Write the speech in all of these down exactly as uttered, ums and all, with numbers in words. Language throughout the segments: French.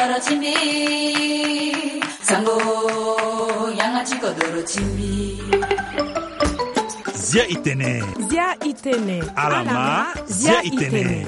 doro chimbi sango yanga chiko doro chimbi Zia itene Zia itene Alama Zia itene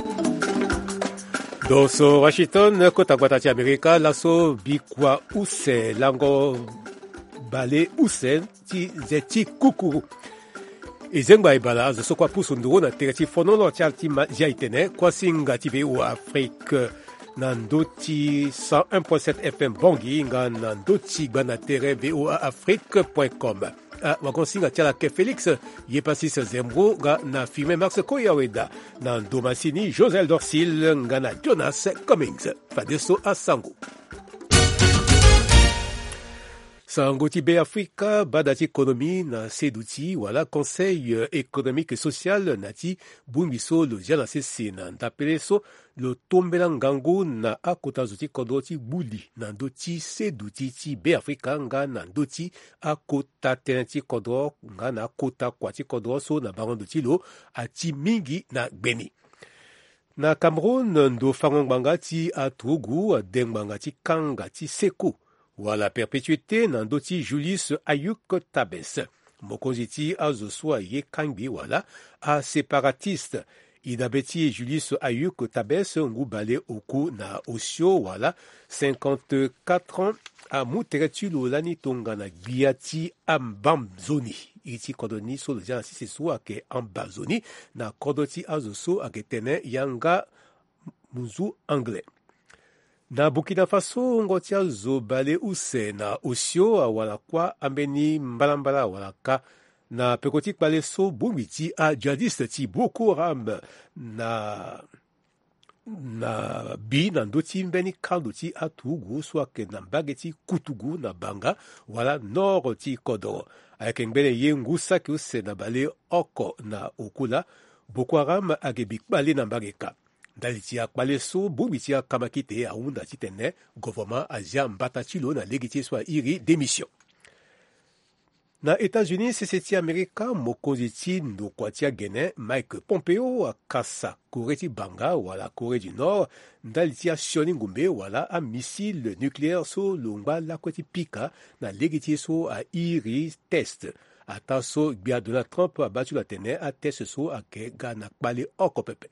Doso Washington kota kwatati Amerika laso bikwa use lango bale use ti zeti kuku izengba ibala zo kwa pusu nduro na tereti fonolo tialti Zia itene kwa singa T V U Afrique nandoti cent un virgule sept F M Bongi nga nandoti bana tere V O A Afrique point com. Ah, wakonsinga tiala ke Félix yepasis Zembro nga na filme Max Koyaweda na Domasini Josel Dorsil nga na Jonas Cummings fadeso asango Sango Tibé Africa badati économie na seduti wala conseil économique et social nati bumbiso lo jana sese na ndapele so lo tombela ngango na akota zoti kodoti buli na ndoti seduti Tibé Africa nga na ndoti akota tenati kodro nga na akota kwati kodro so na bango ndoti lo ati mingi na gbeni. Na Cameroun ndo fangongbanga ti atugu dengbanga ti kanga ti seko wala perpétuité nandoti Julius Ayuk Tabes. Mokoziti azoswa ye kangbi wala a séparatiste. Idabeti Julius Ayuk Tabes ngubale oku na osio wala cinquante-quatre ans a muteretu lolani tonga na biati ambamzoni. Iti kodoni so leja sisi so ake ambazoni na kodoti azoso ake tene yanga muzu anglais. Na Burkina Faso ngotia zo bale use na osio wala kwa ambeni mbalambala wala ka na pekoti bale so bumiti a jadiste ti Boko Haram na na bi na ndoti mbeni kaldo ti atugu so ke na mbageti kutugu na banga wala nord ti kodoro ayeke mbele ye ngusa ki use na bale oko na okula Boko Haram agebi bale na mbageka Dalitia Kwaleso, Bumitia Kamakite, Aunda Titene, gouvernement Asia Mbatachilo, na légité soit iri démission. Na États-Unis, C C T America, Mokoziti, Ndokwatia Guinée, Mike Pompeo, Kasa, Corée Banga, wala Corée du Nord, Dalitia Sioningumbe, wala a missile nucléaire so Lumba Lakwati Pika, na légité so a iri test. Ataso, Bia Donald Trump a battu la tene, a test so a ke Gana Kbale Okopepe.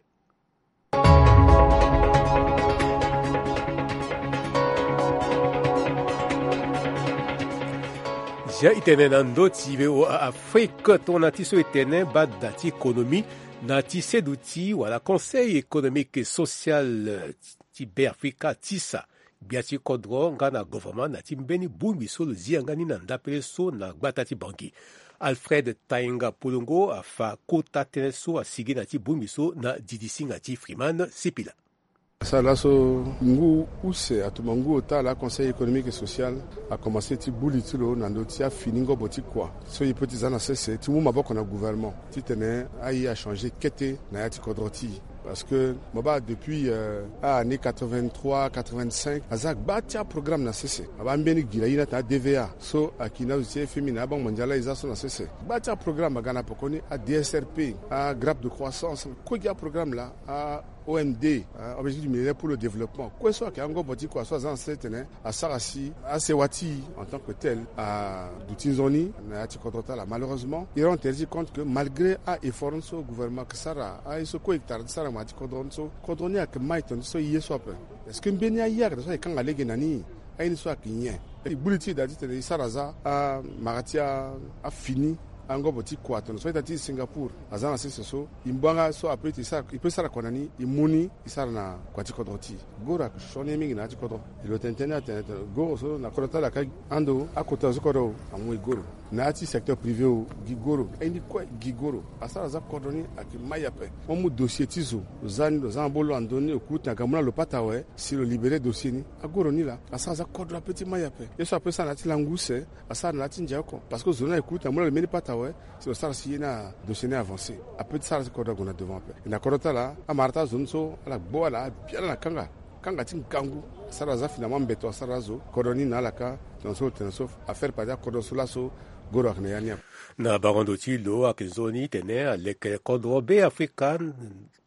Zia itene nando T V O A Afrique tonati so itene badati économie nati seduti wala conseil économique et social Tibé Africa tisa biati kodro ngana gouvernement nati mbeni bumbi so zia ngani na ndapele so na gbatati banki. Alfred Tainga Polongo afa kota teneso asigi nati bumbi so na didisi ngati Freeman Sipila. Ça là so ngu use atumangu ota la conseil économique et social a commencé ti bulitilo na ndoti a finingo boti quoi so yipoti zana sese ti mu maboko na gouvernement ti tene ai a changer kete na yati kodroti parce que moba depuis euh, année quatre-vingt-trois quatre-vingt-cinq azak batia programme na cc aba mbeni gila ina ta D V A so akina usie femina bank mondialisation na cc batia programme gana pokoni a D S R P a grappe de croissance ko gia programme là a O M D, euh, objectif du millénaire pour le développement. Quoi soit qu'il y a un gros bâti quoi soit dans cette année à Sarassi, à Sewati en tant que tel, à Doutinzoni, à Tikodrota là malheureusement, ils ont tenu compte que malgré un effort au gouvernement que Sara a eu ce quoi hectare de Sara m'a Tikodronso, Kodroni a que Maïton so y est soit peu. Est-ce que Mbenia hier de ça quand allait Genani a une soit qui est. Et Bouliti d'a dit que Saraza a Maratia a fini. Ango boti kwa tono so itati Singapore azana sese so imbanga so après ça il peut ça konani imuni isara na kwati kodoti gora shone mingi na tikodo ilo tentena tentena go so na kodota la ka ando akota so kodo amwe goro na ati secteur privé o gigoro indi kwa gigoro asara za kodoni akimayape omu dossier tizo zani do zambolo andoni okuta kamuna lo patawe si le libérer dossier ni agoro ni la asara za kodra petit mayape yeso après ça na ti languse asara na ti njako parce que zona okuta muna le meni patawe c'est le sar si na dossier ni avancé après ça ça kodra gona devant pe na kodota la amarta zonso ala boala bien na kanga kanga tin kangu asara za finalement beto asara zo kodoni na laka tonso tonso affaire padia kodosula so na barandoti lo akizoni tene aleke kodrobe african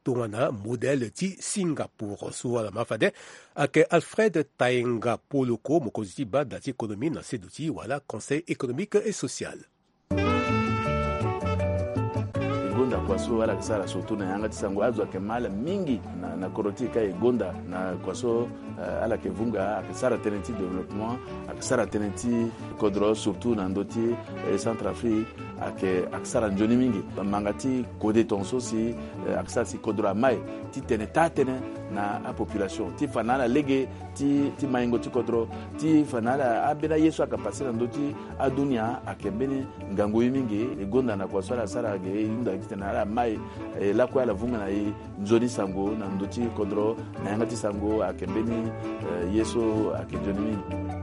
tongana modèle ti Singapour so ala mafade ake Alfred Taenga Poloko mokonzi ti bada ti économie na sedu ti wala conseil économique et social. Gonda kwaso ala kisara soto na yanga tisango azo ke mala mingi na na koroti ka gonda na kwaso uh, ala ke vunga akisara tenenti développement akisara tenenti kodro surtout na ndoti eh, Centrafrique ake akisara njoni mingi mangati kode tonso si uh, akisara si kodro mai ti tene tatene na a population ti fanala lege ti ti maingo ti kodro ti fanala abena yesu akapasira ndoti adunia akembeni ngango mingi gonda na kwaso ala sara ge yunda na mai eh, la kwa la vunga na i nzoni sango na ndoti kodro na yanga ti sango akembeni eh, yeso akejoni mingi.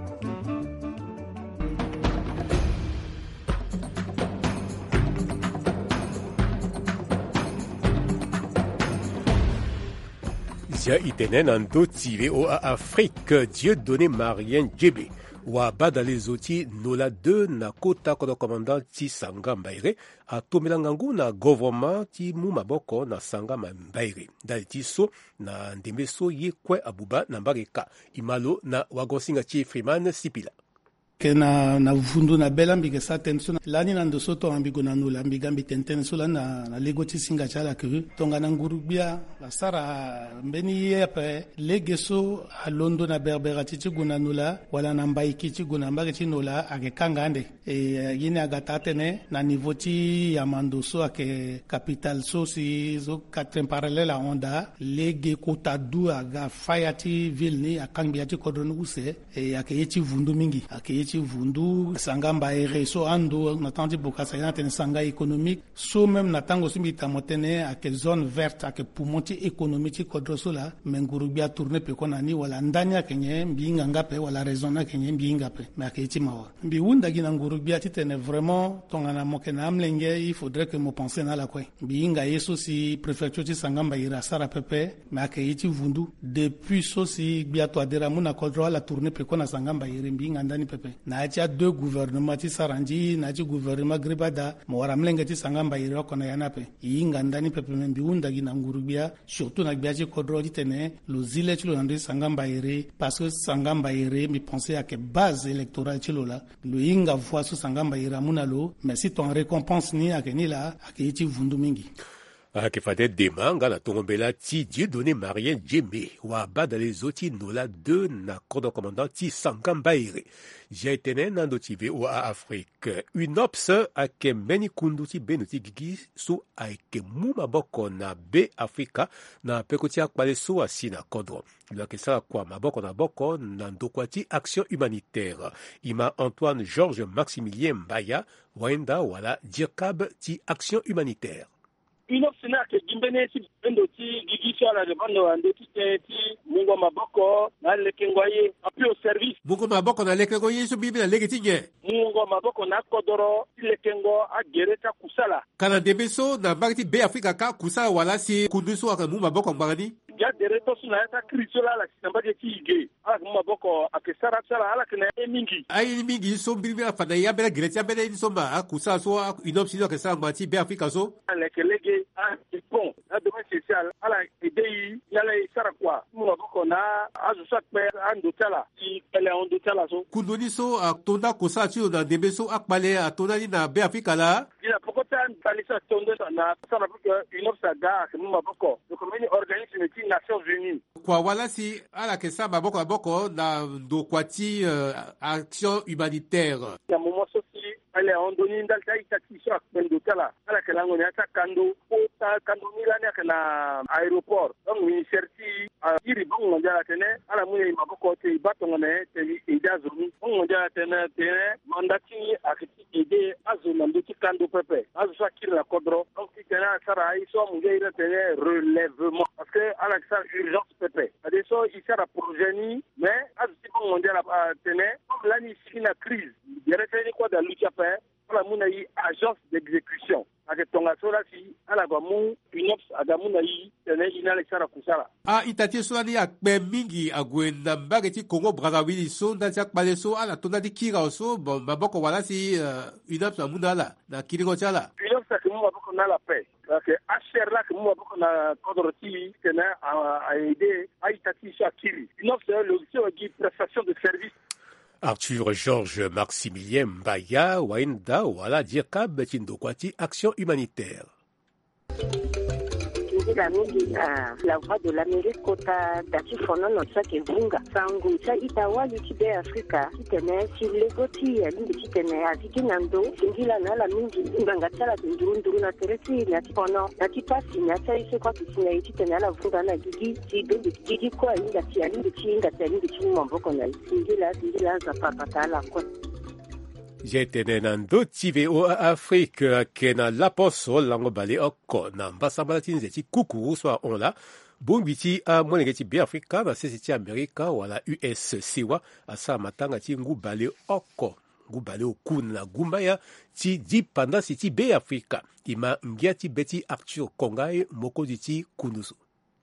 Zia itene na ndoti V O A Afrique Dieudonné Marien Djebe wa bada les outils nola deux na kota kodo commandant ti sanga mbaire a tomela ngangu na gouvernement ti mu maboko na sanga mbaire dali ti so na ndembe so ye kwe abuba na mbareka imalo na wagonsinga ti Freeman Sipila ke na na vundu na bela mbige sa tenso lani na ndo soto ambigo na nula mbiga mbitenten so la na na lego ti singa chala ke tonga na ngurubia la sara mbeni yepe legeso a londo na berbera ti guna nula wala na mbaiki ti guna mbage ti nula ake kangande e yini agata tene na niveau ti yamando so ake capital so si zo quatre parallèle a onda lege kota du aga faya ti ville ni akangbi ti kodron use e ake yeti vundu mingi ake ti vundu sanga mbaere so ando na tanti bokasa yana tene sanga économique so même na tango simbi tamotene ake zone verte ake pumonti économique kodro so la menguru bia tourner pe kona ni wala ndanya kenye mbinga ngape wala raison na kenye mbinga pe mais ake ti mawa mbi wunda gina nguru bia ti tene vraiment tongana mokena amlenge il faudrait que mo penser na la kwe mbinga yeso si préfecture ti sanga mbaira sara pepe mais ake ti vundu depuis so si bia to adera muna kodro la tourner pe kona sanga mbaira mbinga ndani pepe na tia deux gouvernements ti saranji na ti gouvernement gribada mo wara mlenge ti sanga mbaira kona yana pe yinga ndani pepe mbi wunda gina ngurubia surtout na bia ti kodro ti tene lo zile ti lo ndri sanga mbaira parce que sanga mbaira mi penser à que base électorale ti lo la lo yinga voix so sanga mbaira muna lo mais si ton récompense ni akeni la akiti vundu mingi ake fate demanga na tongombela ti Dieudonné Marien Djembe wa bada les oti nola deux na kodo commandant ti sanga mbaire j'ai tene na ndo ti V O A Afrique une ops ake meni kundu ti benu ti gigi su ake mu maboko na B Africa na peko ti akpale so asi na kodro lo ke sara kwa maboko na boko na ndokwa ti action humanitaire ima Antoine Georges Maximilien Mbaya wenda wala dirkab ti action humanitaire une option que gimbene si ndo ti gigi so la demande ando ti ti mungo maboko na lekengwaye appui au service mungo maboko na lekengwaye so bibi na legeti nge mungo maboko na kodoro ti lekengo a gereta kusala kana debeso na bagati be Afrika ka kusala wala si kunduso aka mungo maboko mbagani ya dereto suna ya kristo la la samba de ti ige ala mungo maboko akesara sala ala kana emingi ai mingi so bibi na fada ya bela gereta bela ni so ma kusala so une option que ça mati be Afrika so lekelege a bon la demande sociale ala idei yala sara kwa mungo maboko na azu sakpe ando tala ti ele ondo tala so kundoni so atonda kusala ti na debeso akpale atonda ni na be Afrika la ila pokota talisa tonda na sara pour une option ga que mungo maboko le comité organisme ti Nations Unies kwa wala si ala ke sa maboko maboko na ndo kwati uh, action humanitaire ya momo so si ale ondoni ndal tai taxi so akpendo tala ala ke lango ni ata kando o ta kando milani kana aéroport donc ministère ti iri bon mondial tene ala mu maboko te batonga ne te ida zoni bon mondial tene tene mandati akiti ide azona ndo ti kando pepe azu sakira la kodro donc ti tene sara iso mu ngeira tene relèvement parce que ala sa urgence pepe adesso il sera progeni mais azu ti bon mondial tene comme l'année sina crise yere tene quoi da lucha pe ala muna yi agence d'exécution ake tonga sola si ala ba mu inops aga muna yi tene ina le sara kusara a itati so ni akpe mingi agwenda mbage ti Congo Brazzaville so nda ti akpale so ala tonda ti kira so bon maboko wala si uh, inops amuna la na kiringo chala inops ake mu maboko na la pe que H R là que moi beaucoup na kodoroti que na a aidé à itati shakiri non c'est le qui prestation de service. Arthur Georges Maximilien Mbaya waenda wala diakab tindokwati action humanitaire. La mingi na la voix de l'Amérique kota dati fono no tsake vunga sangu cha itawa yutibe Afrika kitene si legoti ya lingi kitene atiki nando singila na la mingi nganga tsala ndurundu na teresi na tipono na tipasi na cha ise kwa kisinya yitene la vunga na gigi si bindi gigi kwa inga ti ya lingi chinga ta lingi chimwa mboko na singila singila za papa la kwa Jetene nando tive o Afrique kena laposo lango bale oko na mbasambala tinzeti kuku swa onla bongwiti a mwenegeti be Afrika na sesiti Amerika wala U S siwa asa matanga ti ngu bale oko ngu bale okuna gumbaya ti di panda siti be Afrika ima ngiati beti Arthur Kongai moko diti kunusu.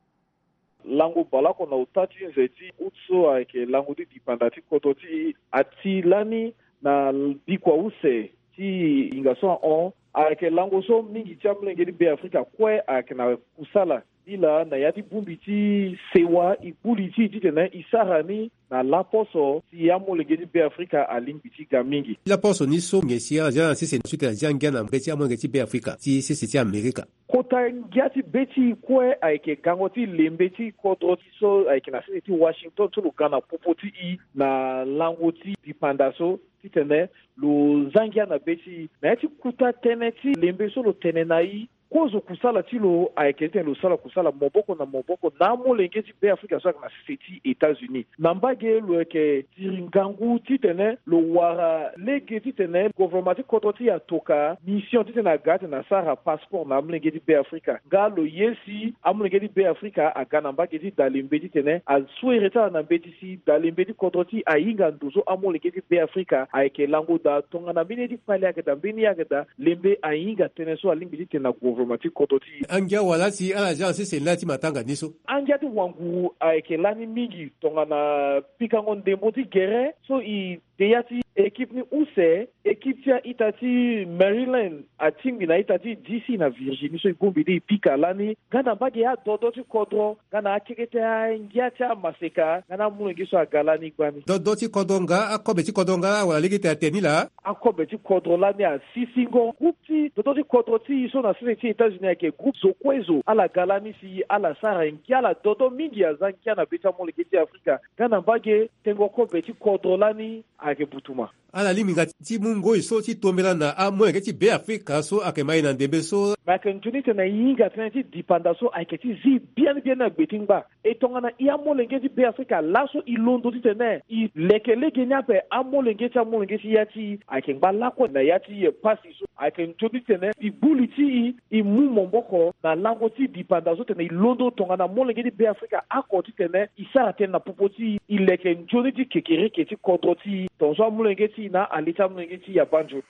Lango balako na utati nzeti utso ake lango di dipandati kototi ati lani na bikwa use ti ingaso on ake lango so mingi chamle ngedi be Afrika kwe ake na kusala ila na yati bumbi ti sewa ibuli ti titena isarani na laposo ti yamo ngedi be Afrika alimbi ti gamingi laposo ni so ngesia jana sisi nsuite la janga na beti amo ngedi be Afrika ti sisi ti Amerika kota ngiati beti kwe ake gangoti lembeti kodroti so ake na sisi ti Washington to lugana popoti i na langoti dipandaso titene lo zangia na beti na yati kuta teneti lembeso lo tenenai kozo kusala tilo aikete lo sala kusala moboko na moboko na molengeti be Afrika so na seti États-Unis nambage lo ke tiringangu titene lo wara legeti tene gouvernement kototi ya toka mission titena gate na sara passeport na molengeti be Afrika ngalo yesi amolengeti be Afrika agana mbageti dalimbeti tene azsuereta na betisi dalimbeti kototi ainga ndozo amolengeti be Afrika aike lango da tonga na bineti pale akeda bini akeda lembe ainga tene so alimbeti tena kototi angia wala si ala jansi se lati matanga niso angia ti wangu aike lani mingi tonga na pikango ndembo ti gere so i deyati équipe ni use équipe tia itati Maryland atimbi na itati D C na Virginie so igombi di pika lani gana mbage ya dodo ti kodro gana akekete ya ngia tia maseka gana mulenge so agalani gwani dodo ti kodonga akobe ti kodonga wala ligete ateni la akobe ti kodro lani a sisingo groupe ti dodo ti kodro ti so na sene ti États-Unis ake groupe zokwezo ala galani si ala sara ngia ala dodo mingi ya zangia na beta mulenge ti Afrika gana mbage tengo kobe ti kodro lani ake butuma ala liminga ti mungo iso ti tombela na amwe ke ti be Afrika so ake mai na ndembe so makan junite na yinga tena ti dipanda so ake ti zi bien bien na gbetingba e tonga na ia molenge ti be Afrika laso ilondo ti tene i leke leke nyape amolenge ti amolenge ti yati ake ngba lako na yati pasi so ake junite tene i buli ti i mu momboko na lango ti dipanda so tene ilondo tonga na molenge ti be Afrika ako ti tene isara tene na popoti i leke junite kekereke ti kodro ti tonso amolenge ti na alita mlengeti ya banjo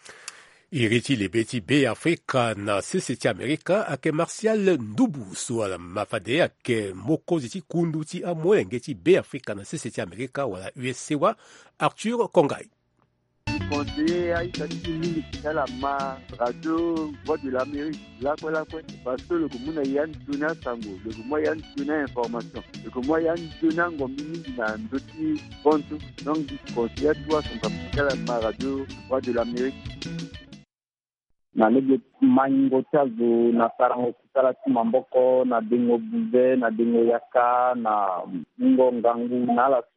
iriti lebeti be Afrika na seseti Amerika ake Martial Ndubu suala mafade ake mokozi ti kundu ti amolengeti be Afrika na seseti Amerika wala U S C wa Arthur Kongai conseiller à Itati mingi kala ma radio voix de l'Amérique là quoi là quoi parce que le commun yan tuna sango le commun yan tuna information le commun yan tuna ngombi mingi na ndoti ponto donc conseiller toi son kala ma radio voix de l'Amérique na lebe mango tazo na sarango kusala ti mamboko na dengo buze na dengo yaka na ngo ngangu na la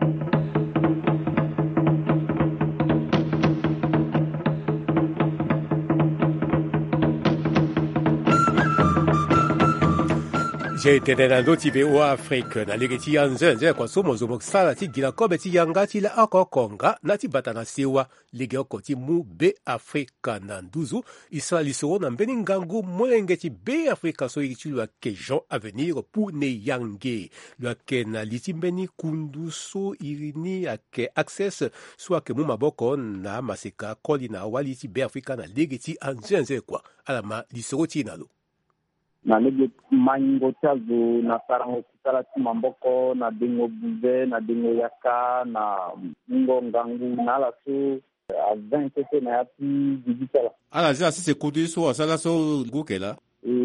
J'ai été dans d'autres T V O Afrique na legeti yanze nze kwa somo zomo sala ti gila kobe ti yanga ti la oko konga na ti batana sewa lege oko ti mu be Afrika na nduzu isa lisoro na mbeni ngangu molenge ti be Afrika so iti lua ke Jean Avenir pour ne yange lua ke na liti mbeni kundu so irini ake access so ake mu maboko na maseka koli na wali ti be Afrika na legeti anze nze kwa alama lisoro ti nalo na lebe mango tazo na sarango kusala ti mamboko na dengo buze na dengo yaka na ngo ngangu na la so a vingt na yati digitala ala za sisi kudu so asala so gukela e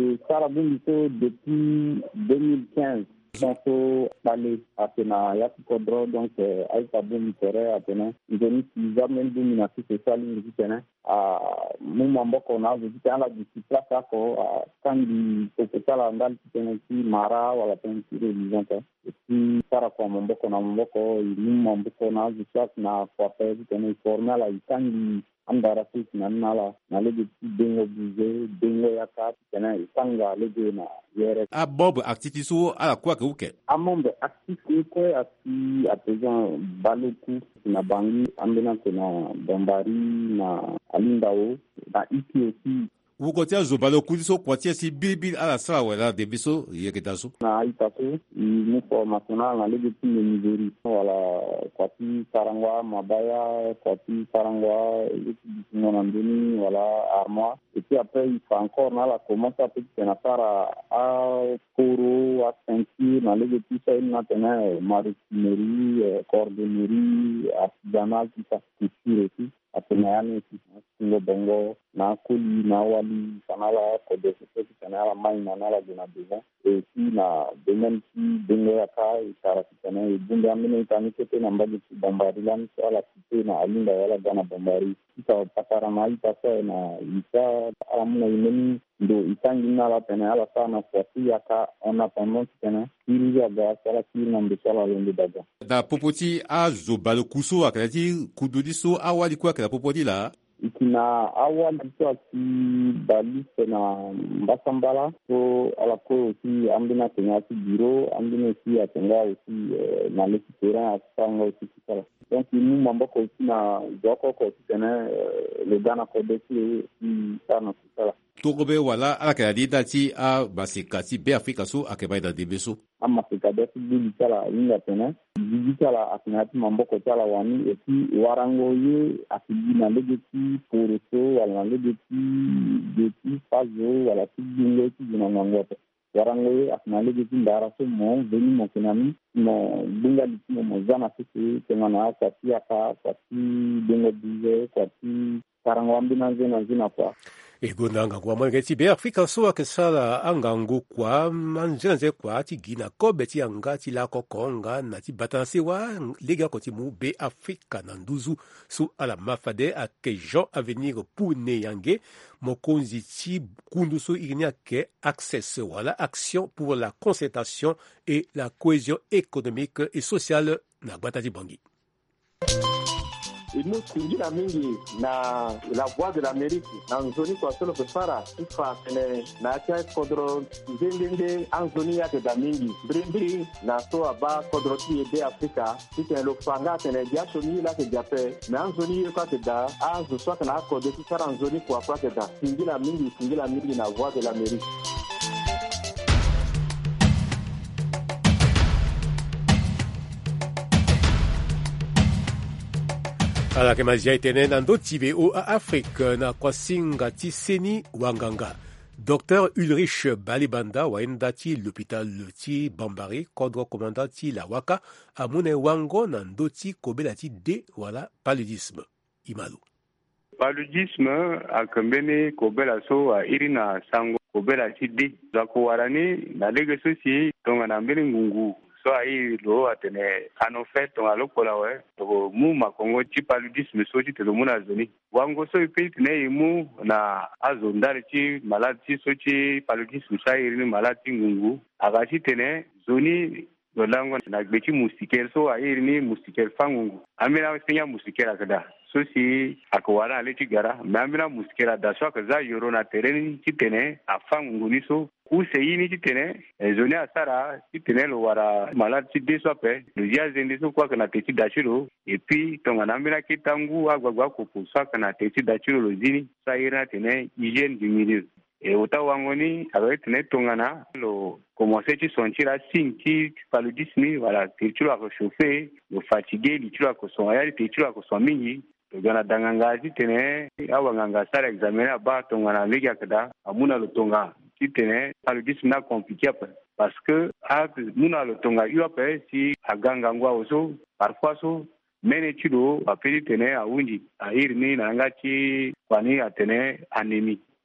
le Sarabunito depuis deux mille quinze. Sanso Balé Atena Yakukodro donc Aïta Boumi Tere Atena Ndoni Kizamen Dominati Social Ndikene a Mumamboko na vizite ala disipla kako kandi Tokotala Ndal Kiteneki Mara wala Tenki Religionte et puis Sara kwa Mamboko na Mamboko Mumamboko na vizite na kwa pezi tene formé ala ikangi andara sisi na nala na lege dengo buze dengo yaka tena isanga lege na yere a bob activiso ala kwa ke uke a mombe activiso ko ati apejan baloku na bangi ambena na Bambari na Alindao na iki aussi ukotia zo baloku so kwatia si bibi ala sala wala de biso yeketaso na itaso ni formational na lege tine nizeri wala kwati Sarangwa Mabaya kwati Sarangwa non andoni wala armoire et puis après il faut encore na la commencer à petit na sara a koro a ceinture na lege tout ça na tena marinerie cordonnerie artisanal tout ça couture et tout atenayani singo bongo na kuli na wali sanala ko de ce qui sanala mai na la de na besoin et puis na domaine qui bengo yaka isara kitana e bunga mine tani kete na mbali Bambari lan sala kite na Alinda wala dana Bambari kita patara mai pasa na isa amuna imeni ndo itangi na la tena ala sana kwa yaka on a pendant tena ili ya ga sala kina mbesala lende daga da popoti a zo balokuso akati kududiso awali kwa kala popoti la ikina awali kwa ki balise na Mbasambala so ala ko aussi ambina tena ki bureau ambina aussi atenga aussi na l'équipe terrain asanga aussi kala donc nous mamboko aussi na joko ko tena le Ghana ko desi sana kala togobe wala ala kala didati a basikati be Afrika so akeba da debeso ama Afrika desi bi kala inga tena bi kala atinati mamboko kala wani et puis warango ye akijina legeti poroso wala legeti depuis fazo wala tijingo tijina nangote warango ye atinale legeti ndara so mo veni mo kenami mo bunga litimo mo zana sisi tengana kwa tia ka kwa ti dengo bize kwa ti karangwambi na zena zina kwa egonanga kwa mwenge ti be Afrika so akesala angango kwa manjena ze kwa ti gina kobe ti anga ti la kokonga na ti batanse wa lega ko ti mu be Afrika na nduzu so ala mafade ake Jean Avenir pour ne yange mokonzi ti kundu so ignia ke access wala action pour la concertation et la cohésion économique et sociale na gbata ti bangi inu kunjina mingi na la voix de l'Amérique na nzoni kwa solo kusara ifa tene na cha kodro zendende anzoni yake da mingi brimbri na so aba kodro ti ebe Afrika tite lo fanga tene jasho ni la ke jape na anzoni ye kwa da azu so kana kodro ti sara anzoni kwa kwa da kunjina mingi kunjina mingi na voix de l'Amérique. ala ke mazia itene na ndo tibe o a Afrique na kwa singa ti seni wanganga Docteur Ulrich Balibanda waenda ti l'hôpital ti Bambari kodro commandant ti la waka amune wango na ndo ti kobela ti de wala paludisme imalu paludisme akambene kobela so a irina sango kobela ti de zako warani na lege sosi tonga na mbele ngungu so ai lo atene ano fait on alo kola we to mu makongo ti paludisme so ti telo muna zoni wango so ipit ne mu na azo ndari ti maladi so ti paludisme sa irini maladi ngungu agachi tene zoni do lango na gbeti moustiquaire so irini moustiquaire fangungu amina penya moustiquaire akada so si akwara ale ti gara mamina moustiquaire da so akaza yoro na tereni ti tene afangungu ni so use yini ti tene zoni asara ti tene lo wara malade ti de so pe lo ya zende so kwa kana te ti dachiro et puis tonga na mbina ki tangu agwagwa ko ko so kana te ti dachiro lo zini sa ira tene hygiène du milieu e ota wangoni avec tene tonga na lo commencer ti sentir a signe ti paludisme voilà te ti lo ko chauffer lo fatigué li ti lo ko so ya te ti lo ko so mingi to gana danganga ti tene awanganga sara examiner ba tonga na legi akada amuna lo tonga ti tene paludisme na compliqué parce que a muna lo tonga yu ape si aganga ngwa oso parfois so mene chido apeli tene a unji a irni na nga ti kwani atene anémie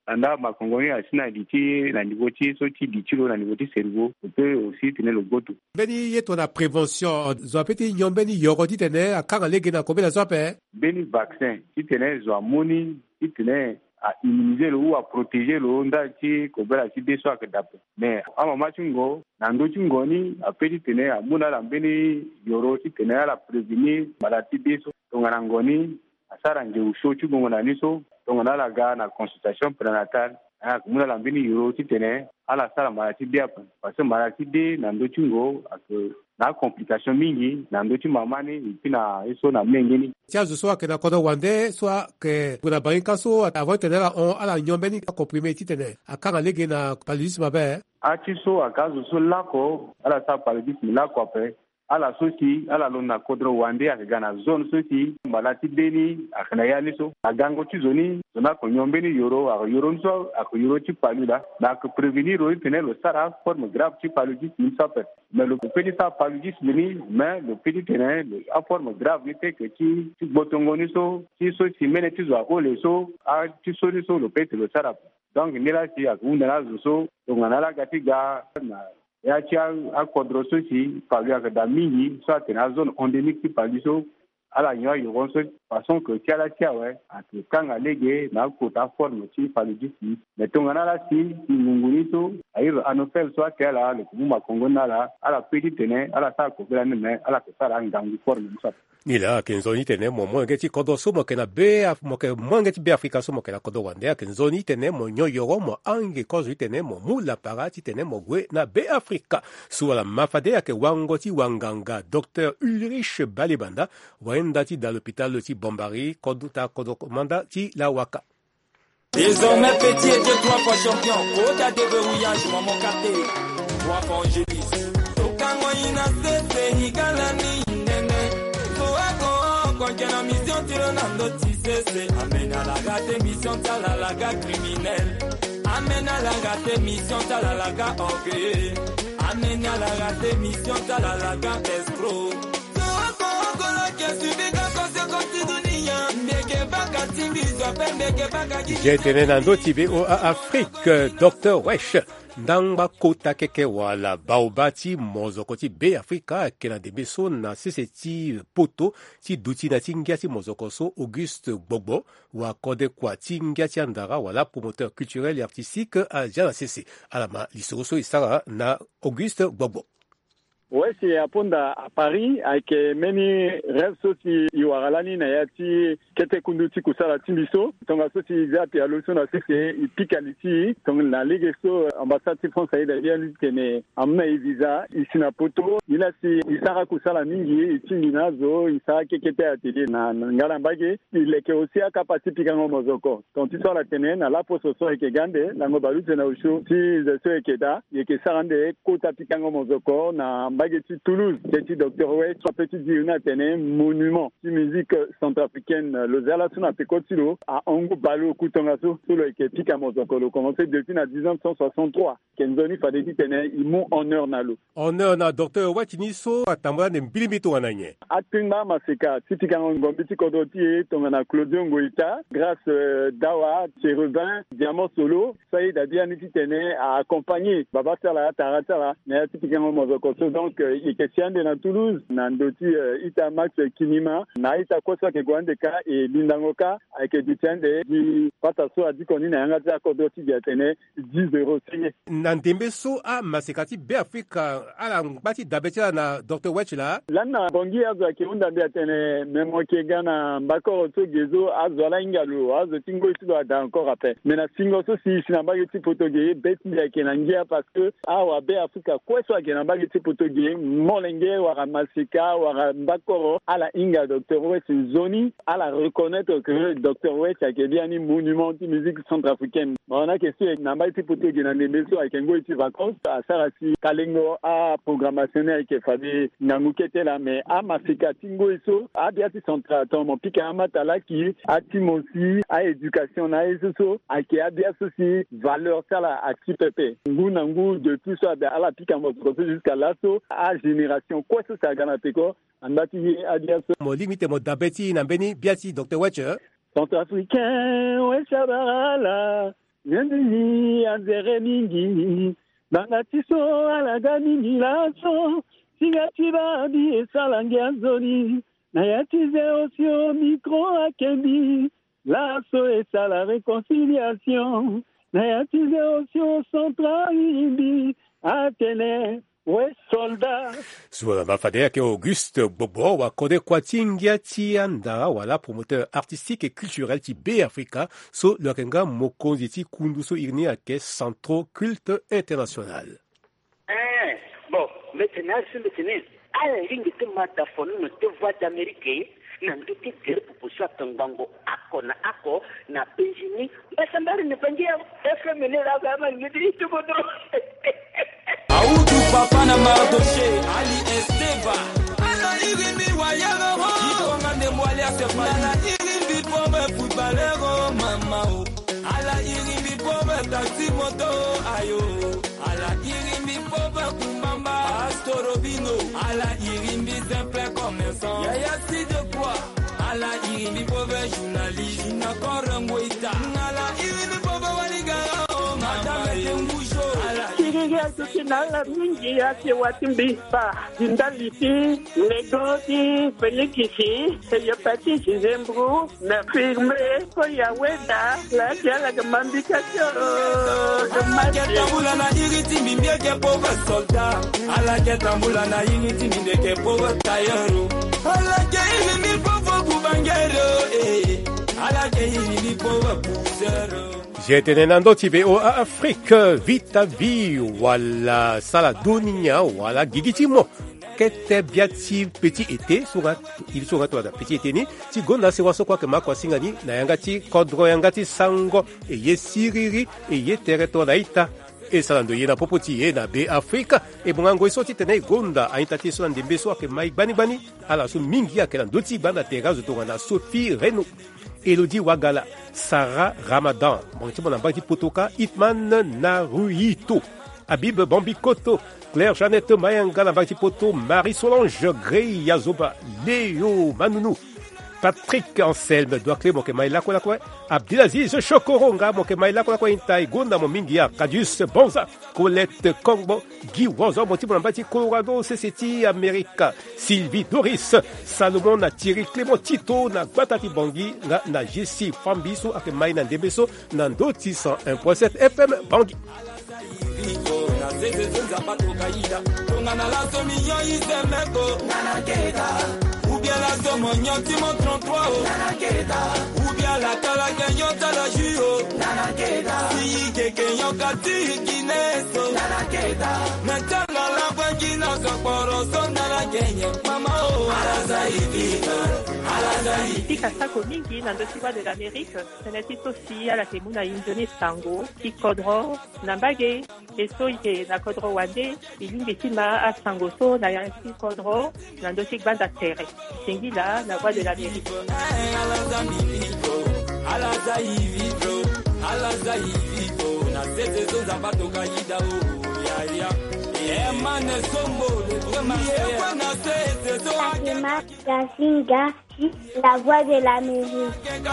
anda makongoni asina diti na niveau ti so ti ditilo na niveau ti cerveau peut aussi tenir le goto beni yeto na prévention zo peti nyombeni yoro ti tene akanga lege na kobela zo pe beni vaccin ti tene zo amoni ti tene à immuniser le ou à protéger le onda ti kobela ti deso akadapo mais à mama tingo na ndo tingo ni a peti tene amuna la beni yoro ti tene ala prévenir maladie deso tongana ngoni asara nge usho ti gongo na niso tongana la ga na consultation prénatale a kumuna la beni yoro ti tene ala sala maladie de parce que maladie de na ndo tingo ak na complication mingi na ndo ti mama ni pina eso na mengeni tia zo so ke na kodo wande so ke kuna banka so avant tenera on ala nyombeni ka comprimé ti tene akanga lege na paludisme ba a ti so akazo so lako ala sa paludisme lako après ala sosi ala lona kodro wande akagana zone sosi malati deni akana yani so agango ti zoni zona ko nyombeni yoro a yoro so ako yoro ti palula na ko prevenir o tenelo sara forme grave ti paludisme ça peut mais le petit ça paludisme ni mais le petit tenel a forme grave ni te que ti ti botongoni so ti so ti mene ti zo ko le so a ti so ni so le petit le sara donc ni la ti akunda la so donc na la gatiga na ya ci a kodroso ci palu akada mingi so atena zone endémique ti palu so ala nyo yo so façon que ti ala ti awe ati kanga lege na kota forme ti palu di si mais tongana la si ngunguni so ayiro anofel so atela le kuma kongo na la ala peti tene ala sa ko bela ne ala ko sara ngangu forme so ni la kenzoni tene mo mo ngeti kodo so mo kena be mo ke mo ngeti be afrika so mo kena kodo wande kenzoni tene mo nyo yoro mo ange kozo tene mo mula parati tene mo gwe na be afrika suala mafade ke wango ti wanganga docteur Ulrich Balibanda wenda ti dans l'hôpital ti Bombari koduta kodo manda ti la waka. Désormais petit et trois fois champion oda de verrouillage mo mon quartier trois fois angélis okango ina sese higalani Qualche na mission tiro nando tisese amena la gate mission tala la ga criminel amena la gate mission tala la ga orgueil amena la gate mission tala la ga escroc so ko ko la que subi ga ko se dunia ndeke baka timbi zo pendeke baka Jetene nando tibe o Afrique docteur Wesh ndanga kota keke wala baobati mozoko ti be Afrika kena de beso na sese ti poto ti duti na ti ngia ti mozoko so Auguste Gbogbo wa kode kwa ti ngia ti andara wala promoteur culturel et artistique a jana sese alama lisoro so isara na Auguste Gbogbo. Ouais, c'est à Ponda, à Paris, avec many rêves aussi, Iwaralani, Nayati, Kete Kunduti, Kusala Timbiso, ton associé Zap et Alonso, c'est Pikaliti, ton la Ligue So, ambassade française d'Alien, qui est amené visa, ici na Poto, il a si, il s'ara Kusala Mingi, Timina, Zo, il s'ara Kete Atelier, na Ngalambage, il est aussi à capacité Pikango Mozoko. Quand tu sors la Tenen, à la poste so et Gande, Langobalu, Tenausho, si je suis Keda, il y a Sarande, Kota Pikango Mozoko, na Bageti Toulouse, petit docteur Oué, trois petits diurna tene monument de musique centrafricaine, le Zala Suna Pekotilo, à Ango Balo Koutongaso, sur le Kepik à Mozokolo, commencé depuis en dix-neuf cent soixante-trois. Kenzoni Fadeti tene, ils m'ont honneur nalo. Honneur na docteur Oué Tiniso, à Tambra de Mbilimito Ananye. Atinga Maseka, Tipikango Gombiti Kodoti, Tongana Claudio Ngoïta, grâce euh, Dawa, Chérubin, Diamant Solo, Saïd Adianiti tene, a accompagné Baba Sala, Taratala, mais Tipikango Mozokolo. Donc, il est question de na Toulouse, Nandoti, Ita Max Kinima, Naïta Kosa Kegwandeka et Lindangoka, avec du tien de Pataso a dit qu'on y a un gars Kodoti Gatene, dix euros signé. Nandembeso a Masekati Béafrika, à la bâtie d'Abetia na docteur Wetchla. Lana, Bongi Azo Kiunda Biatene, même Kegana, Bakor Togezo, Azola Ingalo, Azo Tingo Itudo a encore après. Mais na Singo Sosi, Sinabageti Potoge, Beti Kenangia, parce que, ah, wa Béafrika, quoi soit Kenabageti Potoge, Molenge, Wara Masika, Wara Bakoro, à la Inga, docteur West, Zoni, à la reconnaître que docteur West a bien un monument de musique centrafricaine. On a question avec Nambaiti Poto, Genandemeso, avec un goïti vacances, à Sarasi, Kalengo, à programmation avec Fabi Nangukete là, mais à Masika, Tingo Eso, à Biati Centraton, mon pique à Matala qui, à Timosi, à éducation, à Esoso, à qui a bien aussi valeur, ça là, à Tipepe. Ngunangu, depuis ça, à la pique à Moscoso jusqu'à l'assaut, à génération quoi ça ça gana peko andati adia so mo limite mo dabeti na beni biati docteur Wetcher centrafricain ouais chabala Nendini anzere mingi Nangatiso alaga mingi laso Sigatiba di esalangi anzoni Nayatize osio micro akebi Laso esa la réconciliation Nayatize osio central imbi Atene ouais soldat Suala mafadea ke Auguste Bobo wa kode kwa tingia tianda wala promoteur artistique et culturel ti B Africa so lokenga mokonzi ti kunduso irni ake Centro Culte International. Eh bon maintenant c'est maintenant à la ligne de mataphone no te voix d'Amérique na nduki gere pupusa tangango ako na ako na penjini basambari ne pangia F M ne la gama ngidi tu bodo Audu papa na mardoche Ali Esteva ala irimi wayero ikonga ne mwali asepa ala irimi pobe footballero mama o ala irimi pobe taxi moto ayo ala irimi pobe kumamba Astorobino ala irimi simple commerçant yaya si de quoi ala irimi pobe journaliste na korangwita ala irimi pobe waligara o madame Tengujo ala Kiriya tukinala mingi yake watimbi pa Jindaliti, Legoti, Felikisi, Eyopati Zembru, na firme Koya Weda, la Diala Gamambikasyo Ketambula na iriti mimbie ke pova soldat Ala ketambula na iriti mimbie ke pova tayero Ala ke irimi pova kubangero Ala ke irimi pova puzero Jetene nando tibe o Afrique vita vi wala sala dunia wala gigitimo kete biati petit été surat il surat wada petit été ni ti gonda se waso kwa kema kwa singani na yangati kodro yangati sango e yesiriri e yetereto na ita e salando yena popoti ye na be Afrika e bongango isoti tene gonda aitati so ndembe so ke mai bani bani ala so mingi akela ndoti bana terazo to na Sophie Reno Elodie Wagala, Sarah Ramadan, Bonti Potoka, Itman Naruhito, Habib Bambikoto, Claire Jeannette Mayanga, Nabati Poto, Marie Solange, Grey Yazoba, Léo Manounou, Patrick Anselme, Douakle, Moke Maïla Kwakwa, Abdelaziz Chokoronga, Moke Maïla Kwakwa, Intai, Gonda, Momingia, Cadius Bonza, Colette Kongbo, Guy Wazo, Monti Bonambati, Colorado, C C T, America, Sylvie Doris, Salomon, na Thierry Clément Tito, na Guatati Bangui, na, na Jessie Fambiso, Ake Maïna Ndebeso, Nandoti cent un point sept F M Bangui. Ou bien la somme nyoti mon trente-trois ou bien la kala ganyo tala juo si keke nyokati kineso natala la bangina kaporo sonala genye mama o alaza ivika alaza ivika sako mingi na dosiwa de l'Amérique seneti aussi à la temuna indone sango ikodro nambage eso ike na kodro wande ilingi tima a sango so na yansi kodro na dosi banda tere Singila, la voix de l'Amérique. La voix de l'Amérique.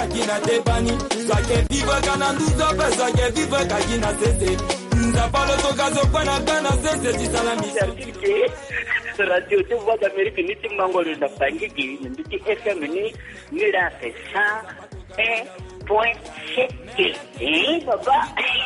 Radio te voix d'Amérique ni timangolo na bangiki ni F M ni ni la cent un point sept. Eh baba.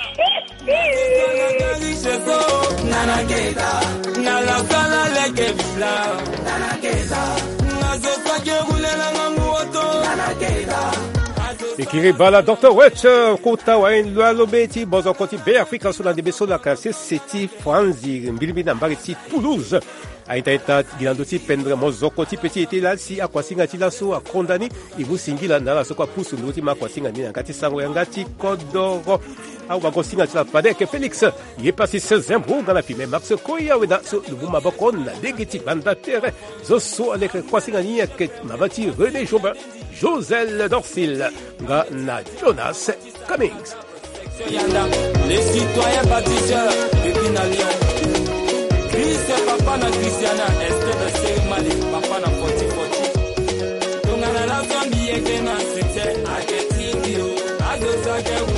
Nana keda nala kala leke bla nana keda nazo sake gulela ngangu oto nana keda Ekiri bala docteur Wetch kota wa en lo beti bozo koti be Afrika sula de beso la kase seti Franzi mbilimi na mbari ti Toulouse aita ita gilando ti pendre mozo koti peti ete la si akwasinga ti la so akondani ibu singila na la so kwa pusu ndoti makwasinga ni ngati sango yangati kodoro au bagosinga ti la padeke Félix ye pasi se zembro dans la fime Max Koya weda so lubuma bakon na degiti banda terre zo so avec kwasinga ni ke mabati René Jobin Josel Dorsil nga na Jonas Cummings. Les citoyens bâtisseurs de Pinalion. Christ papa na Christiana Esther de Seymali papa na forty forty. Tongana la famille que na succès a que tingio. Adosa que